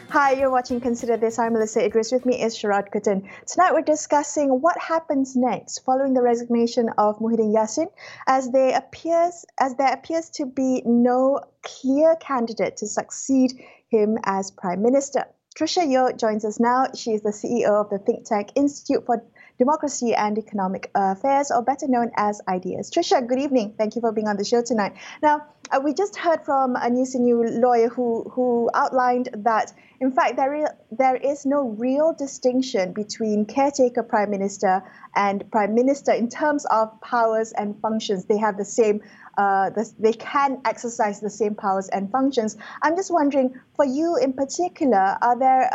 Hi, you're watching Consider This. I'm Melissa Idris. With me is Sharad Kuttan. Tonight we're discussing what happens next following the resignation of Muhyiddin Yassin, as there appears to be no clear candidate to succeed him as Prime Minister. Trisha Yeo joins us now. She is the CEO of the think tank Institute for Democracy and Economic Affairs, or better known as IDEAS. Trisha, good evening. Thank you for being on the show tonight. Now, we just heard from a News and You lawyer who outlined that, in fact, there is no real distinction between caretaker prime minister and prime minister in terms of powers and functions. They have the same, they can exercise the same powers and functions. I'm just wondering, for you in particular, are there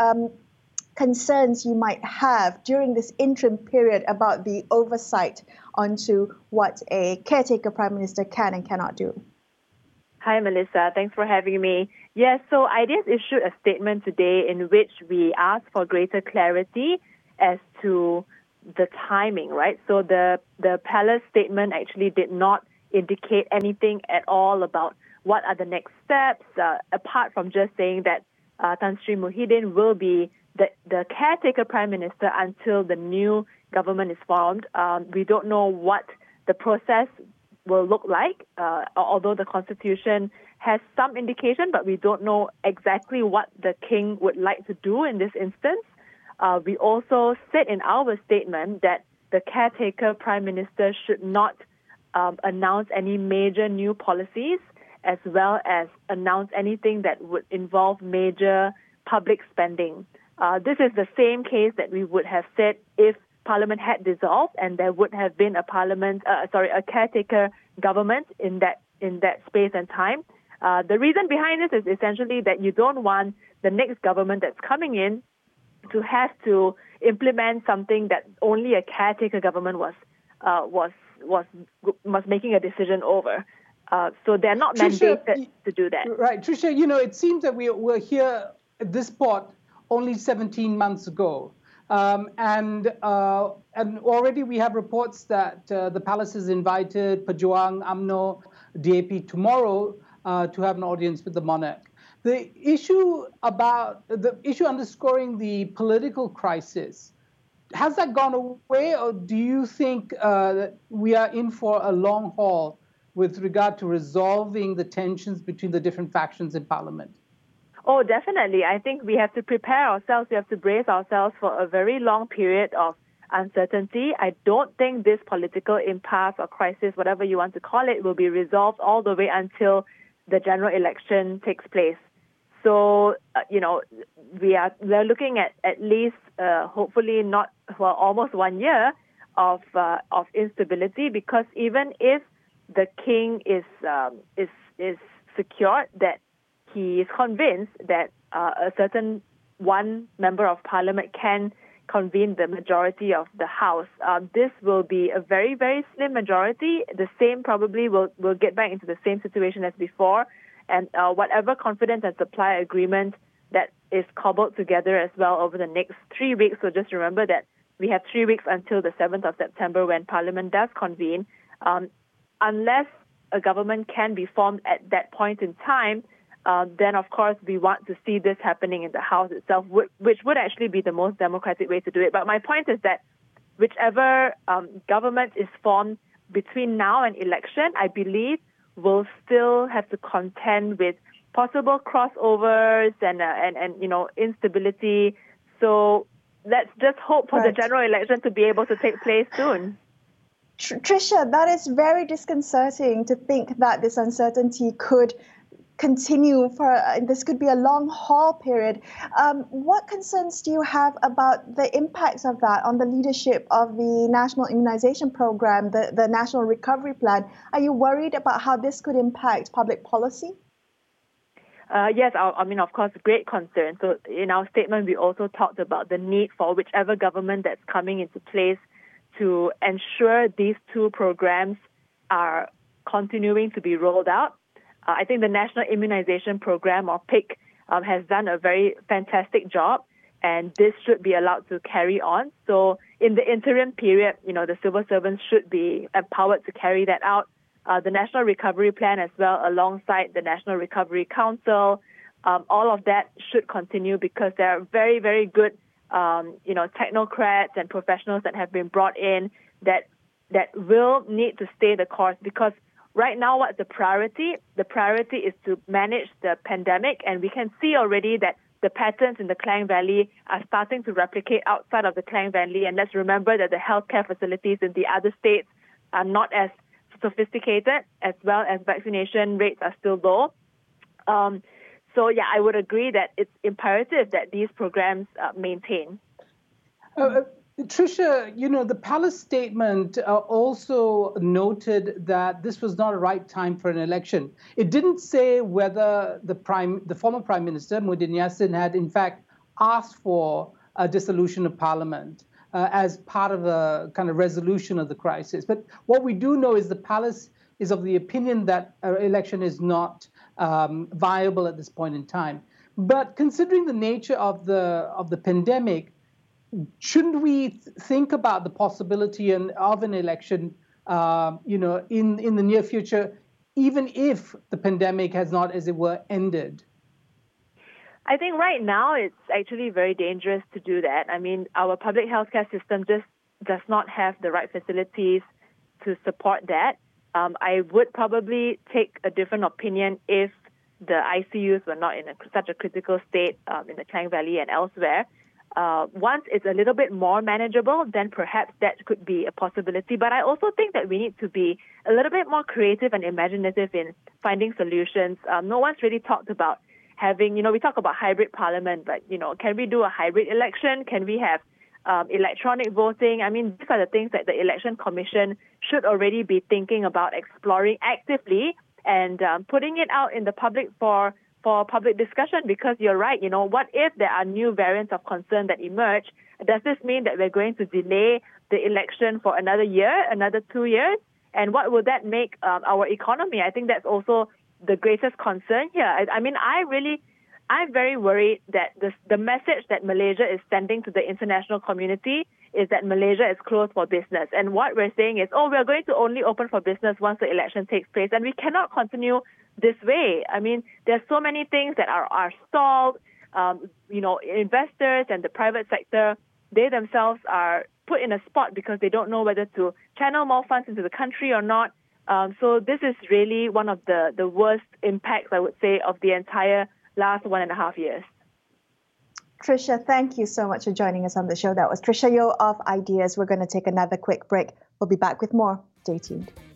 concerns you might have during this interim period about the oversight onto what a caretaker prime minister can and cannot do? Hi, Melissa. Thanks for having me. Yes, so IDEAS issued a statement today in which we asked for greater clarity as to the timing, right? So the palace statement actually did not indicate anything at all about what are the next steps, apart from just saying that Tan Sri Muhyiddin will be the caretaker prime minister until the new government is formed. We don't know what the process will look like, although the constitution has some indication, but we don't know exactly what the king would like to do in this instance. We also said in our statement that the caretaker prime minister should not announce any major new policies, as well as announce anything that would involve major public spending. This is the same case that we would have said if Parliament had dissolved and there would have been a caretaker government in that space and time. The reason behind this is essentially that you don't want the next government that's coming in to have to implement something that only a caretaker government was making a decision over. So they're not mandated to do that. Right, Trisha. It seems that we were here at this spot only 17 months ago. And already we have reports that the palace has invited Pejuang, UMNO, DAP tomorrow to have an audience with the monarch. The issue underscoring the political crisis, has that gone away, or do you think that we are in for a long haul with regard to resolving the tensions between the different factions in Parliament? Oh, definitely. I think we have to prepare ourselves. We have to brace ourselves for a very long period of uncertainty. I don't think this political impasse or crisis, whatever you want to call it, will be resolved all the way until the general election takes place. So, we're looking at least, hopefully not, almost 1 year of instability, because even if the king is secured, that he is convinced that a certain one member of parliament can convene the majority of the House. This will be a very, very slim majority. The same probably will get back into the same situation as before. And whatever confidence and supply agreement that is cobbled together as well over the next 3 weeks. So just remember that we have 3 weeks until the 7th of September when Parliament does convene. Unless a government can be formed at that point in time, then, of course, we want to see this happening in the House itself, which would actually be the most democratic way to do it. But my point is that whichever government is formed between now and election, I believe will still have to contend with possible crossovers and instability. So let's just hope for the general election to be able to take place soon. Trisha, that is very disconcerting to think that this uncertainty could continue this could be a long haul period. What concerns do you have about the impacts of that on the leadership of the National Immunization Program, the National Recovery Plan? Are you worried about how this could impact public policy? Yes, of course, great concern. So in our statement, we also talked about the need for whichever government that's coming into place to ensure these two programs are continuing to be rolled out. I think the National Immunization Program, or PIC, has done a very fantastic job, and this should be allowed to carry on. So in the interim period, the civil servants should be empowered to carry that out. The National Recovery Plan as well, alongside the National Recovery Council, all of that should continue because there are very, very good, technocrats and professionals that have been brought in that will need to stay the course. Because right now, what's the priority? The priority is to manage the pandemic, and we can see already that the patterns in the Klang Valley are starting to replicate outside of the Klang Valley. And let's remember that the healthcare facilities in the other states are not as sophisticated, as well as vaccination rates are still low. I would agree that it's imperative that these programs maintain. Tricia, the palace statement also noted that this was not a right time for an election. It didn't say whether the former Prime Minister, Muhyiddin Yassin, had in fact asked for a dissolution of Parliament as part of a kind of resolution of the crisis. But what we do know is the palace is of the opinion that an election is not viable at this point in time. But considering the nature of the pandemic, shouldn't we think about the possibility of an election, in the near future, even if the pandemic has not, as it were, ended? I think right now it's actually very dangerous to do that. I mean, our public healthcare system just does not have the right facilities to support that. I would probably take a different opinion if the ICUs were not in such a critical state in the Klang Valley and elsewhere. Once it's a little bit more manageable, then perhaps that could be a possibility. But I also think that we need to be a little bit more creative and imaginative in finding solutions. No one's really talked about having, we talk about hybrid parliament, but, can we do a hybrid election? Can we have electronic voting? I mean, these are the things that the Election Commission should already be thinking about exploring actively and putting it out in the public for public discussion, because you're right, what if there are new variants of concern that emerge? Does this mean that we're going to delay the election for another year, another 2 years? And what will that make our economy? I think that's also the greatest concern here. I'm very worried that the message that Malaysia is sending to the international community is that Malaysia is closed for business. And what we're saying is, we're going to only open for business once the election takes place. And we cannot continue this way. I mean, there's so many things that are stalled. Investors and the private sector, they themselves are put in a spot because they don't know whether to channel more funds into the country or not. So this is really one of the worst impacts, I would say, of the entire last 1.5 years. Tricia, thank you so much for joining us on the show. That was Tricia Yeo of Ideas. We're going to take another quick break. We'll be back with more. Stay tuned.